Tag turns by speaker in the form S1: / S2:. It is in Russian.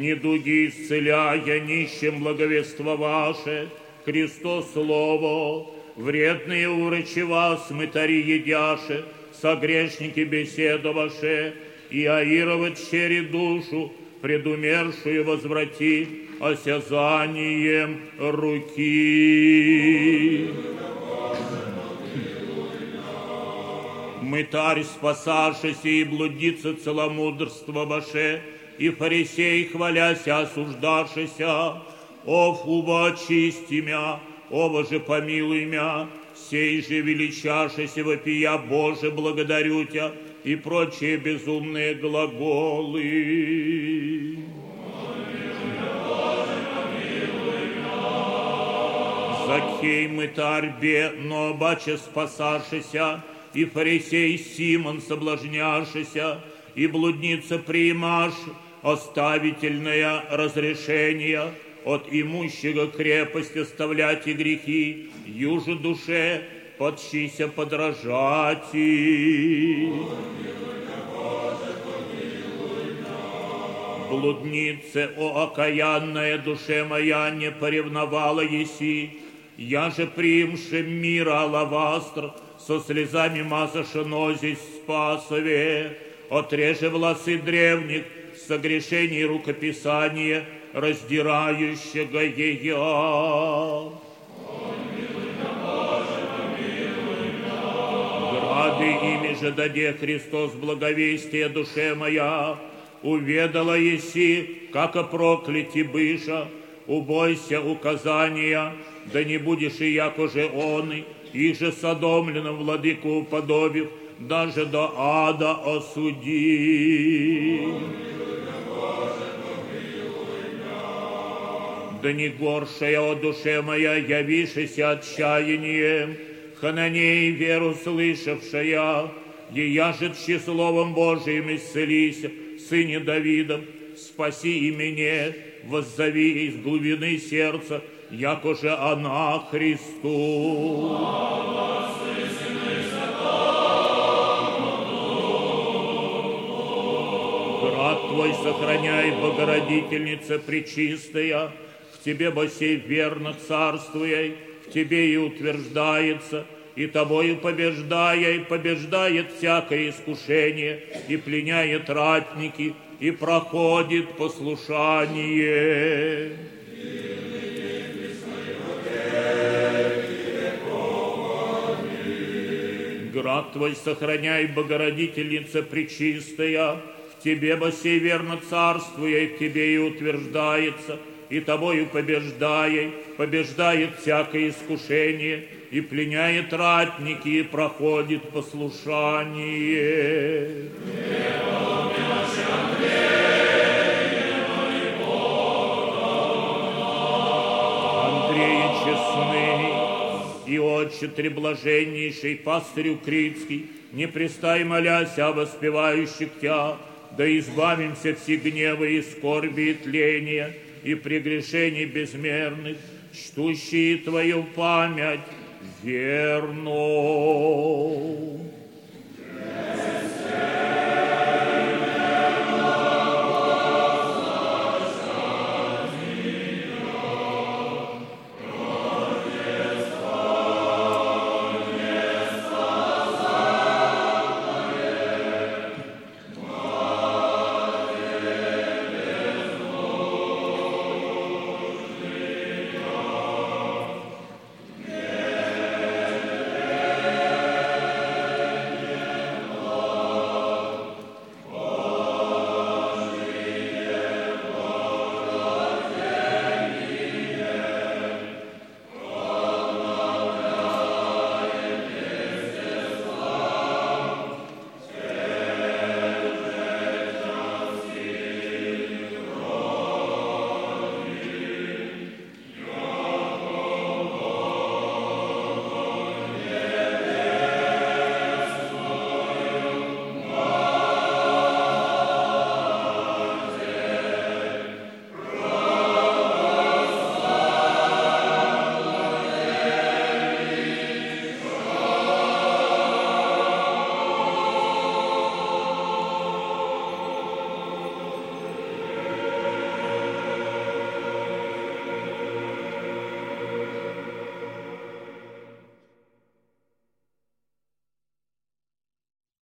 S1: недуги исцеляя, нищим благовествоваше, Христос Слово, вредные урочи вас, мытари едяше, согрешники беседоваше, и аировать щери душу, предумершую возврати осязанием руки. Мытарь спасашися и блудица целомудрствоваше, и фарисей, хваляся, осуждашися, офуба очисти мя, ово же помилуй мя, сей же величашися вопия, Боже, благодарю Тя, и прочие безумные глаголы. Закхей мытарь бе, но баче спасашися, и фарисей Симон соблазняшися, и блудница приимаш оставительное разрешение от имущего крепость оставлять и грехи, юже душе подщися подражати. Блуднице, о окаянная душе моя, не поревновала еси, я же приимше мира алавастр, со слезами мазаша нозись спасове, отреже волосы древних, согрешений рукописания, раздирающего ее. Грады ими же даде Христос благовестие душе моя, уведала еси, как о проклятии быша, убойся указания, да не будешь и яко же он, и же содомленным владыку уподобив, даже до ада осуди. Да не горшая, о душе моя, явишися отчаянием, хананей веру слышавшая, ея же тщи словом Божиим исцелися, сыне Давидом, спаси и меня, воззови из глубины сердца, яко же она Христу. Град Твой сохраняй, Богородительница Пречистая, в Тебе бо сей верно царствуя, в Тебе и утверждается, и Тобою побеждая, побеждает всякое искушение, и пленяет ратники, и проходит послушание. Град Твой сохраняй, Богородительница Пречистая, в Тебе бо сей верно царствуя, в Тебе и утверждается, и Тобою побеждая, побеждает всякое искушение, и пленяет ратники, и проходит послушание. Андрея честный и отче треблаженнейший пастырю Критский, не пристай молясь о воспевающих Тя, да избавимся все гнева и скорби и тления, и прегрешений безмерных, чтущие Твою память верно.